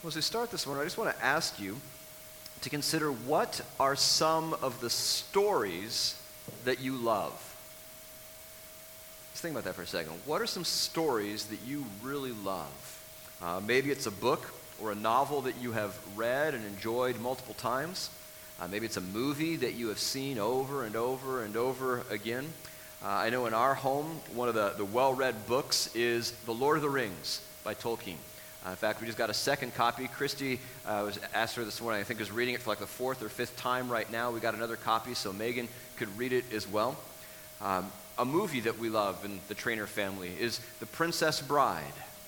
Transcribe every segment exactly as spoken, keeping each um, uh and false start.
Well, as we start this morning, I just want to ask you to consider what are some of the stories that you love. Just think about that for a second. What are some stories that you really love? Uh, maybe it's a book or a novel that you have read and enjoyed multiple times. Uh, maybe it's a movie that you have seen over and over and over again. Uh, I know in our home, one of the, the well-read books is The Lord of the Rings by Tolkien. Uh, in fact, we just got a second copy. Christy uh, was asked her this morning, I think, is reading it for like the fourth or fifth time right now. We got another copy, so Megan could read it as well. Um, a movie that we love in the Trainer family is The Princess Bride.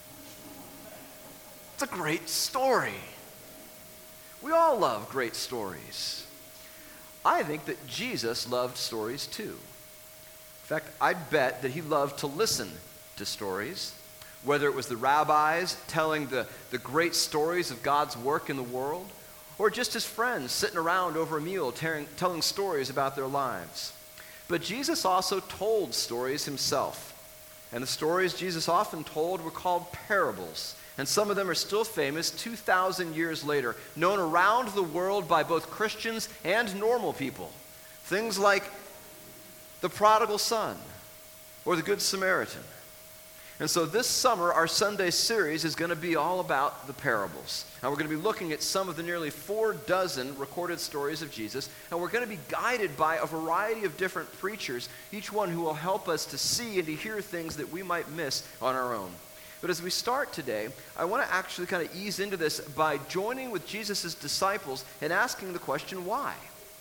It's a great story. We all love great stories. I think that Jesus loved stories too. In fact, I'd bet that he loved to listen to stories. Whether it was the rabbis telling the, the great stories of God's work in the world, or just his friends sitting around over a meal tearing, telling stories about their lives. But Jesus also told stories himself. And the stories Jesus often told were called parables. And some of them are still famous two thousand years later, known around the world by both Christians and normal people. Things like the prodigal son or the Good Samaritan. And so this summer, our Sunday series is going to be all about the parables. And we're going to be looking at some of the nearly four dozen recorded stories of Jesus, and we're going to be guided by a variety of different preachers, each one who will help us to see and to hear things that we might miss on our own. But as we start today, I want to actually kind of ease into this by joining with Jesus' disciples and asking the question, why?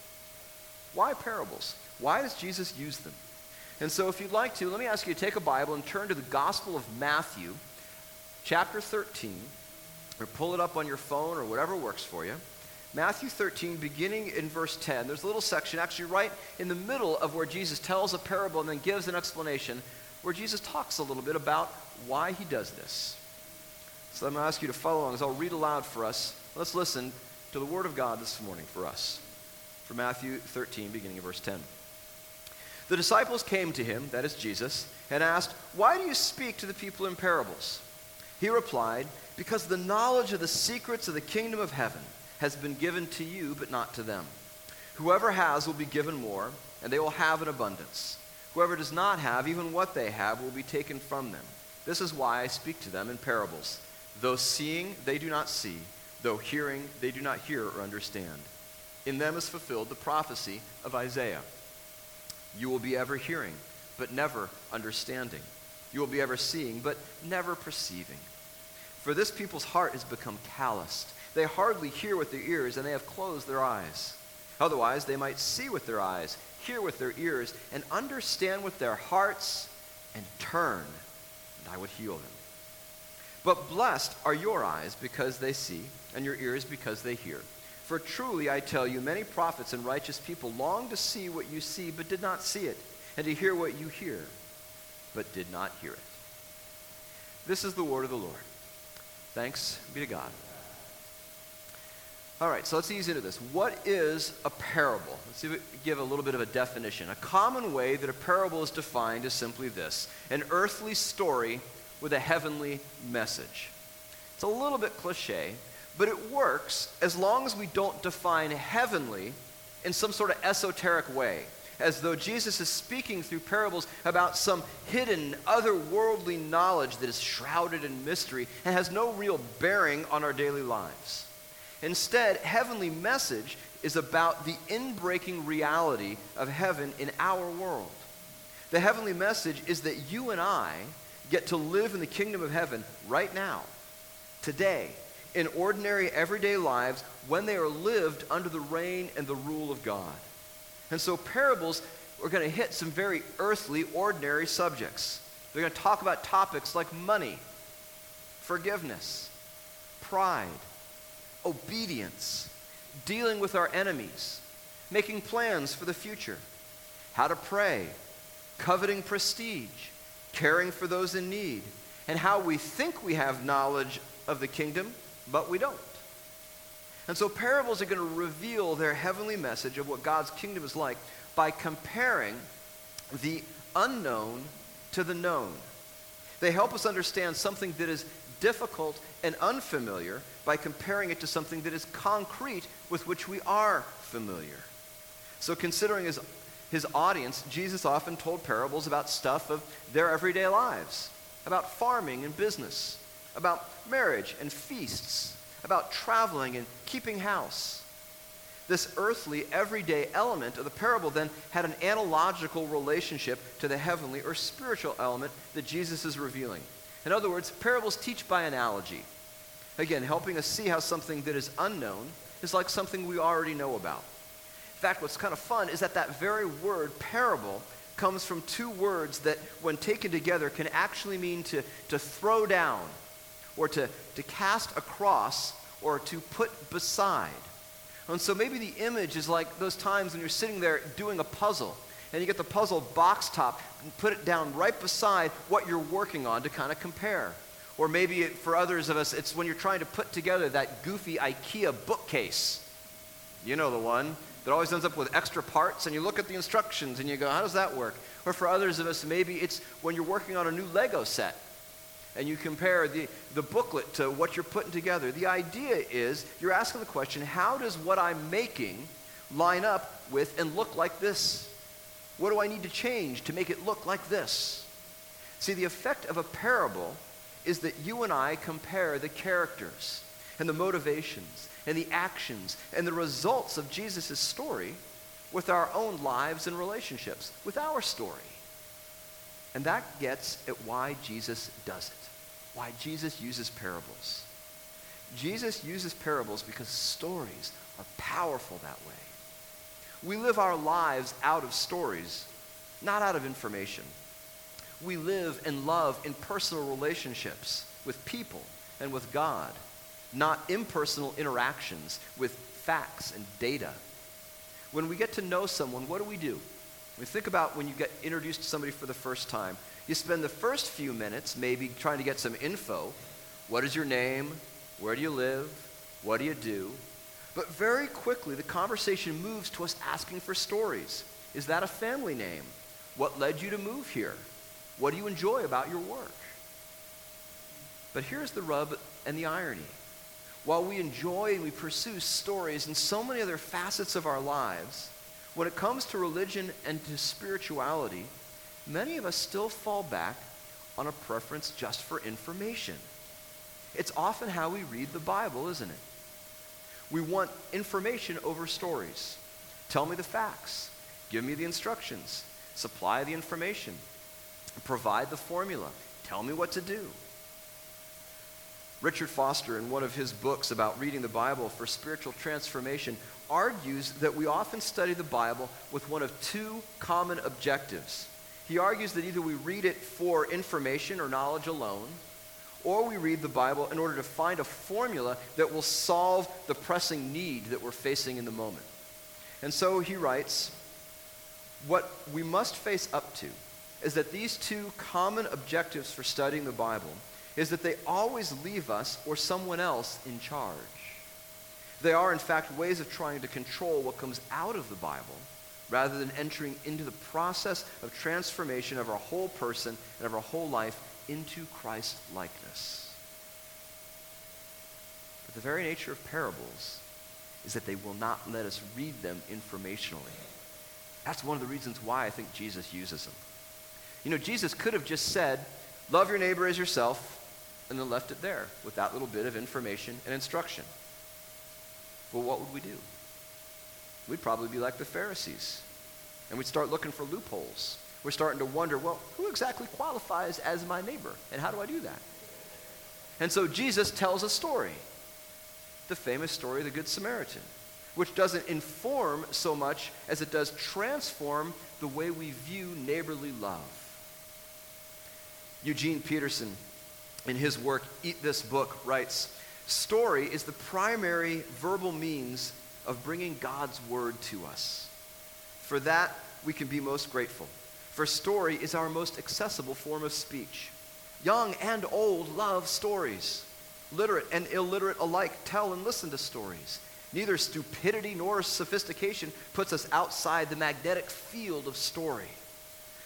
Why parables? Why does Jesus use them? And so if you'd like to, let me ask you to take a Bible and turn to the Gospel of Matthew, chapter thirteen, or pull it up on your phone or whatever works for you. Matthew thirteen, beginning in verse ten. There's a little section actually right in the middle of where Jesus tells a parable and then gives an explanation where Jesus talks a little bit about why he does this. So I'm going to ask you to follow along as I'll read aloud for us. Let's listen to the Word of God this morning for us. From Matthew thirteen, beginning in verse ten. The disciples came to him, that is Jesus, and asked, "Why do you speak to the people in parables?" He replied, "Because the knowledge of the secrets of the kingdom of heaven has been given to you, but not to them. Whoever has will be given more, and they will have an abundance. Whoever does not have, even what they have will be taken from them. This is why I speak to them in parables. Though seeing, they do not see. Though hearing, they do not hear or understand. In them is fulfilled the prophecy of Isaiah. You will be ever hearing, but never understanding. You will be ever seeing, but never perceiving. For this people's heart has become calloused. They hardly hear with their ears, and they have closed their eyes. Otherwise, they might see with their eyes, hear with their ears, and understand with their hearts, and turn, and I would heal them. But blessed are your eyes because they see, and your ears because they hear. For truly, I tell you, many prophets and righteous people long to see what you see, but did not see it, and to hear what you hear, but did not hear it. This is the word of the Lord. Thanks be to God. All right, so let's ease into this. What is a parable? Let's see if we give a little bit of a definition. A common way that a parable is defined is simply this: an earthly story with a heavenly message. It's a little bit cliche, but it works as long as we don't define heavenly in some sort of esoteric way, as though Jesus is speaking through parables about some hidden, otherworldly knowledge that is shrouded in mystery and has no real bearing on our daily lives. Instead, heavenly message is about the inbreaking reality of heaven in our world. The heavenly message is that you and I get to live in the kingdom of heaven right now, today, in ordinary, everyday lives when they are lived under the reign and the rule of God. And so parables are going to hit some very earthly, ordinary subjects. They're going to talk about topics like money, forgiveness, pride, obedience, dealing with our enemies, making plans for the future, how to pray, coveting prestige, caring for those in need, and how we think we have knowledge of the kingdom, but we don't. And so parables are going to reveal their heavenly message of what God's kingdom is like by comparing the unknown to the known. They help us understand something that is difficult and unfamiliar by comparing it to something that is concrete with which we are familiar. So considering his, his audience, Jesus often told parables about stuff of their everyday lives, about farming and business, about marriage and feasts, about traveling and keeping house. This earthly, everyday element of the parable then had an analogical relationship to the heavenly or spiritual element that Jesus is revealing. In other words, parables teach by analogy. Again, helping us see how something that is unknown is like something we already know about. In fact, what's kind of fun is that that very word, parable, comes from two words that, when taken together, can actually mean to, to throw down, or to, to cast across, or to put beside. And so maybe the image is like those times when you're sitting there doing a puzzle, and you get the puzzle box top and put it down right beside what you're working on to kind of compare. Or maybe it, for others of us, it's when you're trying to put together that goofy IKEA bookcase. You know the one that always ends up with extra parts, and you look at the instructions and you go, how does that work? Or for others of us, maybe it's when you're working on a new Lego set, and you compare the, the booklet to what you're putting together. The idea is you're asking the question, how does what I'm making line up with and look like this? What do I need to change to make it look like this? See, the effect of a parable is that you and I compare the characters and the motivations and the actions and the results of Jesus' story with our own lives and relationships, with our story. And that gets at why Jesus does it, why Jesus uses parables. Jesus uses parables because stories are powerful that way. We live our lives out of stories, not out of information. We live and love in personal relationships with people and with God, not impersonal interactions with facts and data. When we get to know someone, what do we do? We think about when you get introduced to somebody for the first time. You spend the first few minutes maybe trying to get some info. What is your name? Where do you live? What do you do? But very quickly, the conversation moves to us asking for stories. Is that a family name? What led you to move here? What do you enjoy about your work? But here's the rub and the irony. While we enjoy and we pursue stories in so many other facets of our lives, when it comes to religion and to spirituality, many of us still fall back on a preference just for information. It's often how we read the Bible, isn't it? We want information over stories. Tell me the facts. Give me the instructions. Supply the information. Provide the formula. Tell me what to do. Richard Foster, in one of his books about reading the Bible for spiritual transformation, argues that we often study the Bible with one of two common objectives. He argues that either we read it for information or knowledge alone, or we read the Bible in order to find a formula that will solve the pressing need that we're facing in the moment. And so he writes, what we must face up to is that these two common objectives for studying the Bible is that they always leave us or someone else in charge. They are, in fact, ways of trying to control what comes out of the Bible rather than entering into the process of transformation of our whole person and of our whole life into Christ-likeness. But the very nature of parables is that they will not let us read them informationally. That's one of the reasons why I think Jesus uses them. You know, Jesus could have just said, love your neighbor as yourself, and then left it there with that little bit of information and instruction. Well, what would we do? We'd probably be like the Pharisees, and we'd start looking for loopholes. We're starting to wonder, well, who exactly qualifies as my neighbor, and how do I do that? And so Jesus tells a story, the famous story of the Good Samaritan, which doesn't inform so much as it does transform the way we view neighborly love. Eugene Peterson, in his work, Eat This Book, writes, story is the primary verbal means of bringing God's word to us. For that, we can be most grateful. For story is our most accessible form of speech. Young and old love stories. Literate and illiterate alike tell and listen to stories. Neither stupidity nor sophistication puts us outside the magnetic field of story.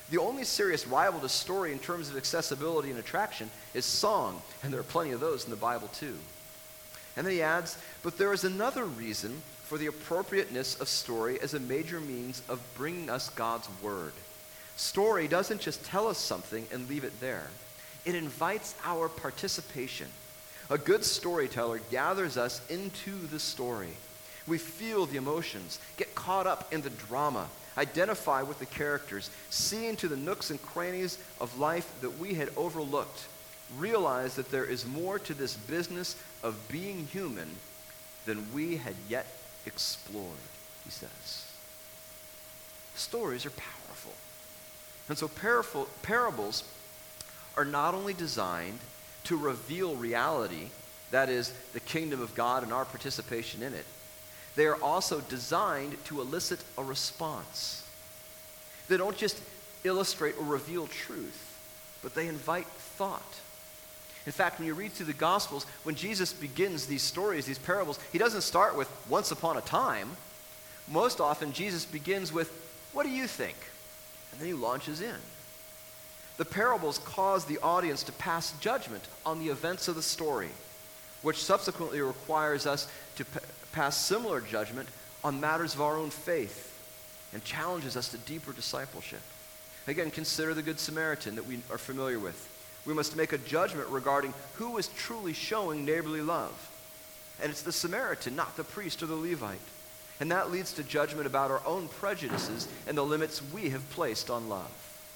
The only serious rival to story in terms of accessibility and attraction is song, and there are plenty of those in the Bible too. And then he adds, but there is another reason for the appropriateness of story as a major means of bringing us God's word. Story doesn't just tell us something and leave it there. It invites our participation. A good storyteller gathers us into the story. We feel the emotions, get caught up in the drama, identify with the characters, see into the nooks and crannies of life that we had overlooked, realize that there is more to this business of being human than we had yet explored, he says. Stories are powerful. And so paraful- parables are not only designed to reveal reality, that is, the kingdom of God and our participation in it, they are also designed to elicit a response. They don't just illustrate or reveal truth, but they invite thought. In fact, when you read through the Gospels, when Jesus begins these stories, these parables, he doesn't start with once upon a time. Most often, Jesus begins with, what do you think? And then he launches in. The parables cause the audience to pass judgment on the events of the story, which subsequently requires us to p- pass similar judgment on matters of our own faith and challenges us to deeper discipleship. Again, consider the Good Samaritan that we are familiar with. We must make a judgment regarding who is truly showing neighborly love. And it's the Samaritan, not the priest or the Levite. And that leads to judgment about our own prejudices and the limits we have placed on love.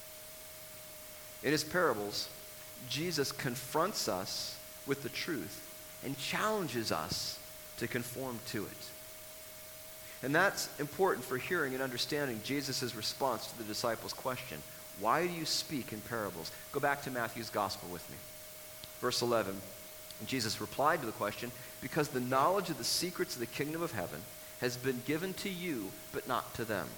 In his parables, Jesus confronts us with the truth and challenges us to conform to it. And that's important for hearing and understanding Jesus' response to the disciples' question, why do you speak in parables? Go back to Matthew's gospel with me. Verse eleven, and Jesus replied to the question, because the knowledge of the secrets of the kingdom of heaven has been given to you, but not to them.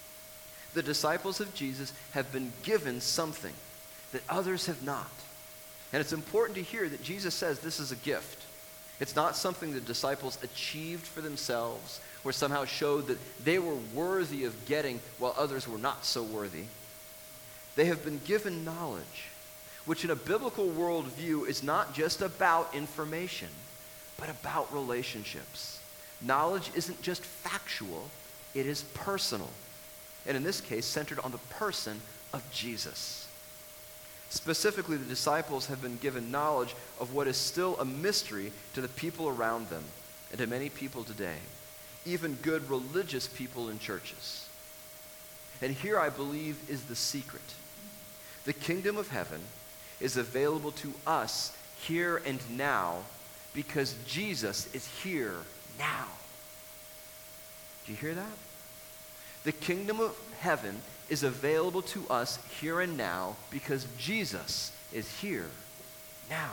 The disciples of Jesus have been given something that others have not. And it's important to hear that Jesus says this is a gift. It's not something the disciples achieved for themselves or somehow showed that they were worthy of getting while others were not so worthy. They have been given knowledge, which in a biblical worldview is not just about information, but about relationships. Knowledge isn't just factual, it is personal. And in this case, centered on the person of Jesus. Specifically, the disciples have been given knowledge of what is still a mystery to the people around them and to many people today, even good religious people in churches. And here, I believe, is the secret. The kingdom of heaven is available to us here and now because Jesus is here now. Do you hear that? The kingdom of heaven is available to us here and now because Jesus is here now.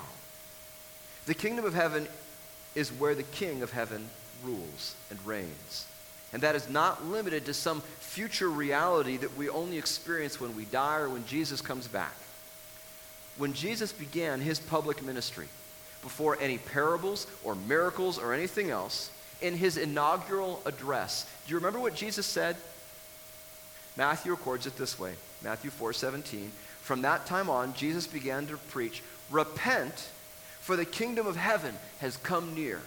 The kingdom of heaven is where the King of heaven rules and reigns. And that is not limited to some future reality that we only experience when we die or when Jesus comes back. When Jesus began his public ministry, before any parables or miracles or anything else, in his inaugural address, do you remember what Jesus said? Matthew records it this way, Matthew four seventeen. From that time on, Jesus began to preach, repent, for the kingdom of heaven has come near.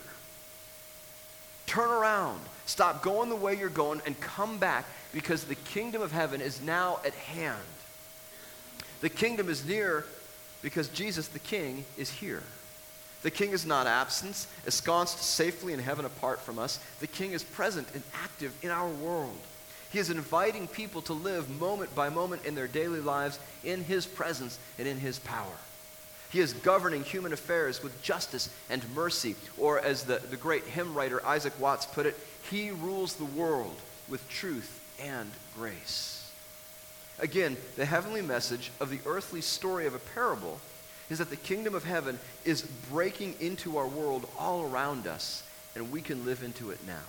Turn around, stop going the way you're going, and come back because the kingdom of heaven is now at hand. The kingdom is near because Jesus, the King, is here. The King is not absent, ensconced safely in heaven apart from us. The King is present and active in our world. He is inviting people to live moment by moment in their daily lives in his presence and in his power. He is governing human affairs with justice and mercy, or as the, the great hymn writer Isaac Watts put it, he rules the world with truth and grace. Again, the heavenly message of the earthly story of a parable is that the kingdom of heaven is breaking into our world all around us, and we can live into it now.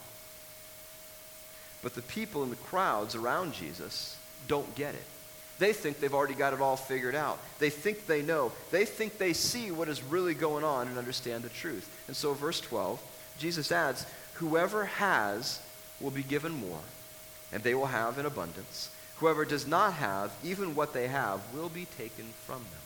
But the people in the crowds around Jesus don't get it. They think they've already got it all figured out. They think they know. They think they see what is really going on and understand the truth. And so verse twelve, Jesus adds, whoever has will be given more, and they will have in abundance. Whoever does not have, even what they have, will be taken from them.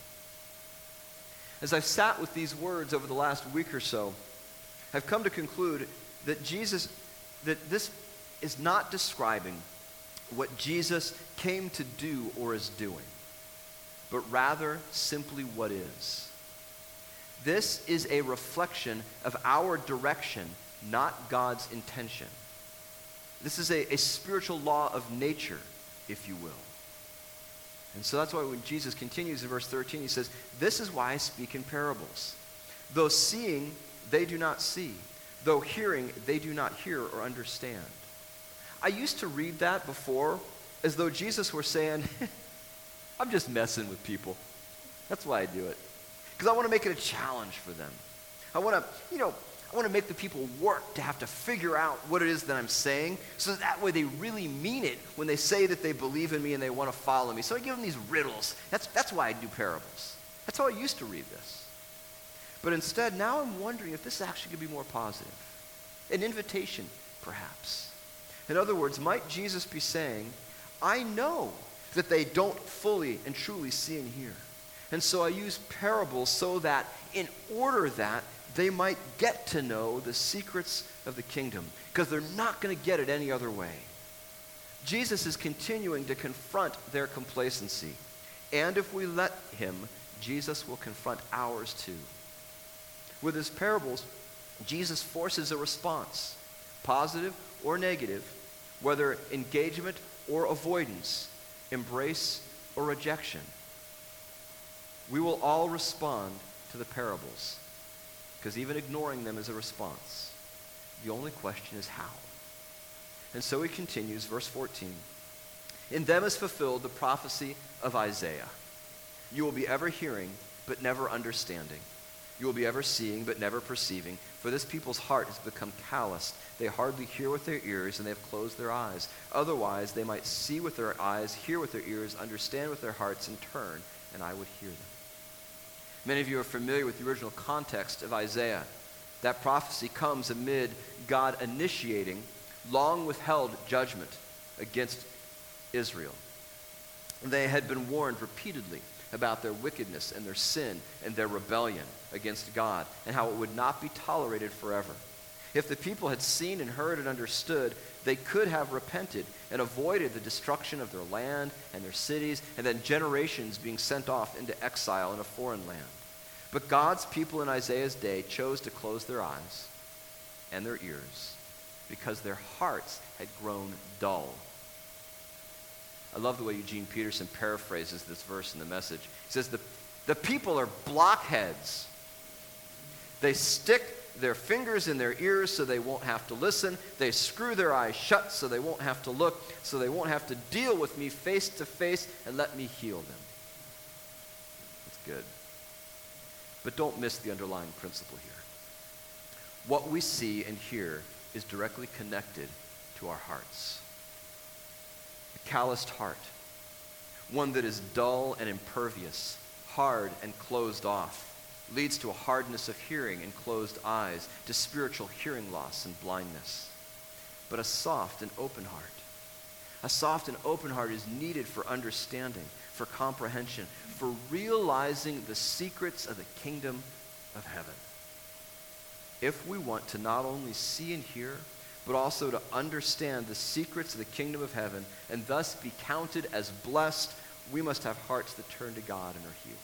As I've sat with these words over the last week or so, I've come to conclude that Jesus, that this is not describing what Jesus came to do or is doing, but rather simply what is. This is a reflection of our direction, not God's intention. This is a, a spiritual law of nature, if you will. And so that's why when Jesus continues in verse thirteen, he says, "This is why I speak in parables. Though seeing, they do not see. Though hearing, they do not hear or understand." I used to read that before as though Jesus were saying, I'm just messing with people. That's why I do it. Because I want to make it a challenge for them. I want to, you know, I want to make the people work to have to figure out what it is that I'm saying, so that, that way they really mean it when they say that they believe in me and they want to follow me. So I give them these riddles. That's, that's why I do parables. That's how I used to read this. But instead, now I'm wondering if this actually could be more positive. An invitation, perhaps. In other words, might Jesus be saying, I know that they don't fully and truly see and hear. And so I use parables so that in order that they might get to know the secrets of the kingdom, because they're not going to get it any other way. Jesus is continuing to confront their complacency. And if we let him, Jesus will confront ours too. With his parables, Jesus forces a response, positive or negative, whether engagement or avoidance, embrace or rejection. We will all respond to the parables, because even ignoring them is a response. The only question is how. And so he continues, verse fourteen. In them is fulfilled the prophecy of Isaiah. You will be ever hearing, but never understanding. You will be ever seeing, but never perceiving. For this people's heart has become calloused. They hardly hear with their ears, and they have closed their eyes. Otherwise, they might see with their eyes, hear with their ears, understand with their hearts, and turn, and I would hear them. Many of you are familiar with the original context of Isaiah. That prophecy comes amid God initiating long withheld judgment against Israel. They had been warned repeatedly about their wickedness and their sin and their rebellion against God, and how it would not be tolerated forever. If the people had seen and heard and understood, they could have repented and avoided the destruction of their land and their cities, and then generations being sent off into exile in a foreign land. But God's people in Isaiah's day chose to close their eyes and their ears because their hearts had grown dull. I love the way Eugene Peterson paraphrases this verse in the Message. He says, the, the people are blockheads. They stick their fingers in their ears so they won't have to listen. They screw their eyes shut so they won't have to look, so they won't have to deal with me face to face and let me heal them. That's good. But don't miss the underlying principle here. What we see and hear is directly connected to our hearts. A calloused heart, one that is dull and impervious, hard and closed off, leads to a hardness of hearing and closed eyes, to spiritual hearing loss and blindness. But a soft and open heart, a soft and open heart is needed for understanding, for comprehension, for realizing the secrets of the kingdom of heaven. If we want to not only see and hear, but also to understand the secrets of the kingdom of heaven and thus be counted as blessed, we must have hearts that turn to God and are healed.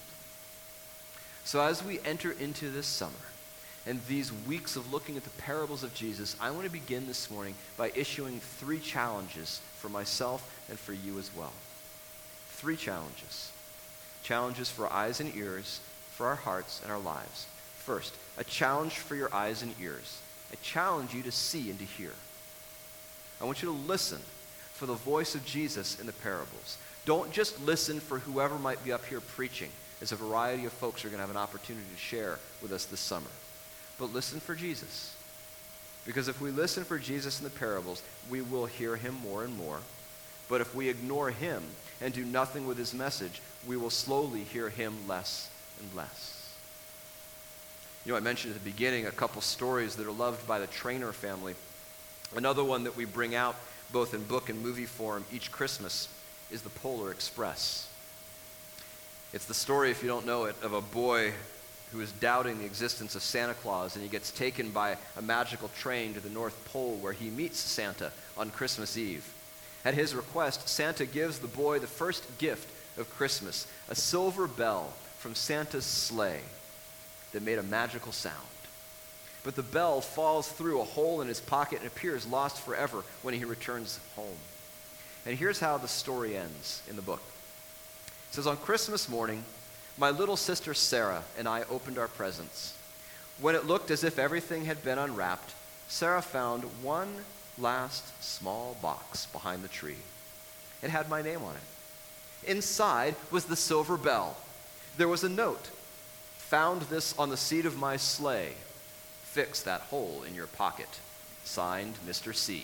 So as we enter into this summer and these weeks of looking at the parables of Jesus, I want to begin this morning by issuing three challenges for myself and for you as well. Three challenges. Challenges for our eyes and ears, for our hearts and our lives. First, a challenge for your eyes and ears. I challenge you to see and to hear. I want you to listen for the voice of Jesus in the parables. Don't just listen for whoever might be up here preaching, as a variety of folks are going to have an opportunity to share with us this summer. But listen for Jesus. Because if we listen for Jesus in the parables, we will hear him more and more. But if we ignore him and do nothing with his message, we will slowly hear him less and less. You know, I mentioned at the beginning a couple stories that are loved by the Trainer family. Another one that we bring out both in book and movie form each Christmas is the Polar Express. It's the story, if you don't know it, of a boy who is doubting the existence of Santa Claus, and he gets taken by a magical train to the North Pole where he meets Santa on Christmas Eve. At his request, Santa gives the boy the first gift of Christmas, a silver bell from Santa's sleigh that made a magical sound. But the bell falls through a hole in his pocket and appears lost forever when he returns home. And here's how the story ends in the book. It says, on Christmas morning, my little sister Sarah and I opened our presents. When it looked as if everything had been unwrapped, Sarah found one last small box behind the tree. It had my name on it. Inside was the silver bell. There was a note. Found this on the seat of my sleigh. Fix that hole in your pocket. Signed, Mister C.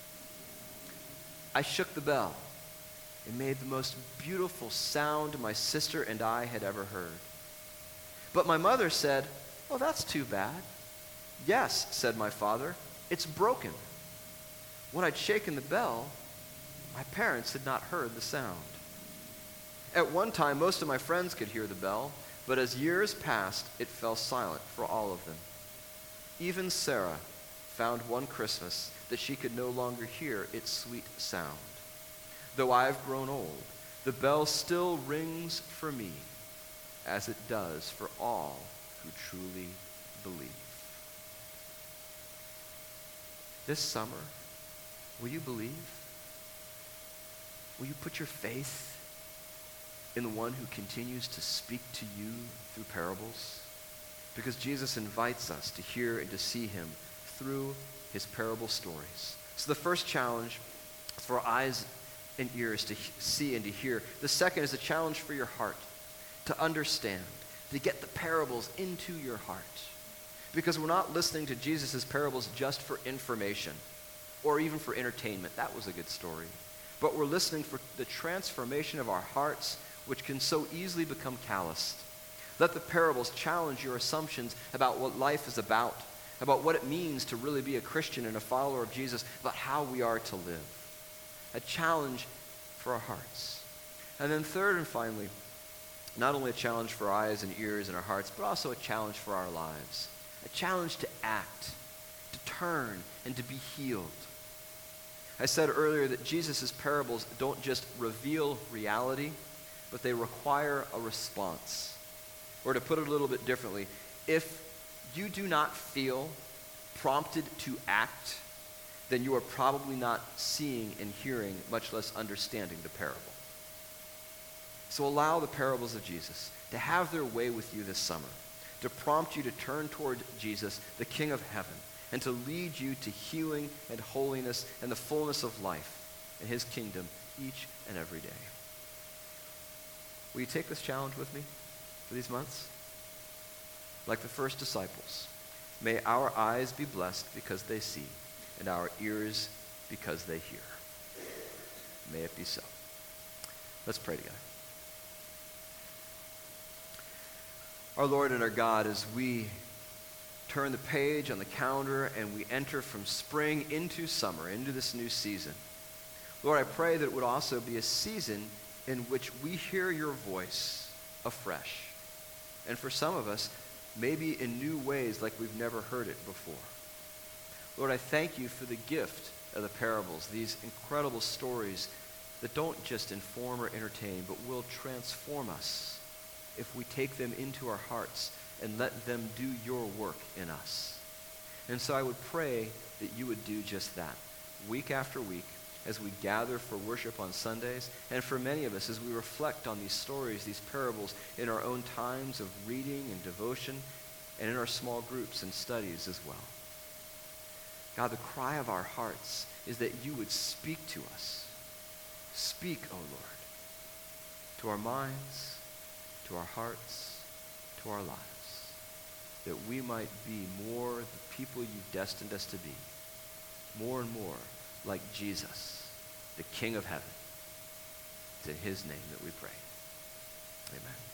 I shook the bell. It made the most beautiful sound my sister and I had ever heard. But my mother said, "Oh, that's too bad." "Yes," said my father, "it's broken." When I'd shaken the bell, my parents had not heard the sound. At one time, most of my friends could hear the bell, but as years passed, it fell silent for all of them. Even Sarah found one Christmas that she could no longer hear its sweet sound. Though I've grown old, the bell still rings for me, as it does for all who truly believe. This summer, will you believe? Will you put your faith in the one who continues to speak to you through parables? Because Jesus invites us to hear and to see him through his parable stories. So the first challenge is for our eyes and ears to see and to hear. The second is a challenge for your heart to understand, to get the parables into your heart. Because we're not listening to Jesus' parables just for information or even for entertainment. That was a good story. But we're listening for the transformation of our hearts, which can so easily become calloused. Let the parables challenge your assumptions about what life is about, about what it means to really be a Christian and a follower of Jesus, about how we are to live. A challenge for our hearts. And then third and finally, not only a challenge for our eyes and ears and our hearts, but also a challenge for our lives. A challenge to act, to turn, and to be healed. I said earlier that Jesus' parables don't just reveal reality, but they require a response. Or to put it a little bit differently, if you do not feel prompted to act, then you are probably not seeing and hearing, much less understanding the parable. So allow the parables of Jesus to have their way with you this summer, to prompt you to turn toward Jesus, the King of heaven, and to lead you to healing and holiness and the fullness of life in his kingdom each and every day. Will you take this challenge with me for these months? Like the first disciples, may our eyes be blessed because they see, and our ears because they hear. May it be so. Let's pray together. Our Lord and our God, as we turn the page on the calendar and we enter from spring into summer, into this new season, Lord, I pray that it would also be a season in which we hear your voice afresh. And for some of us, maybe in new ways like we've never heard it before. Lord, I thank you for the gift of the parables, these incredible stories that don't just inform or entertain, but will transform us if we take them into our hearts and let them do your work in us. And so I would pray that you would do just that, week after week, as we gather for worship on Sundays, and for many of us as we reflect on these stories, these parables, in our own times of reading and devotion, and in our small groups and studies as well. God, the cry of our hearts is that you would speak to us. Speak, O Lord, to our minds, to our hearts, to our lives, that we might be more the people you've destined us to be, more and more like Jesus, the King of heaven. It's in his name that we pray. Amen.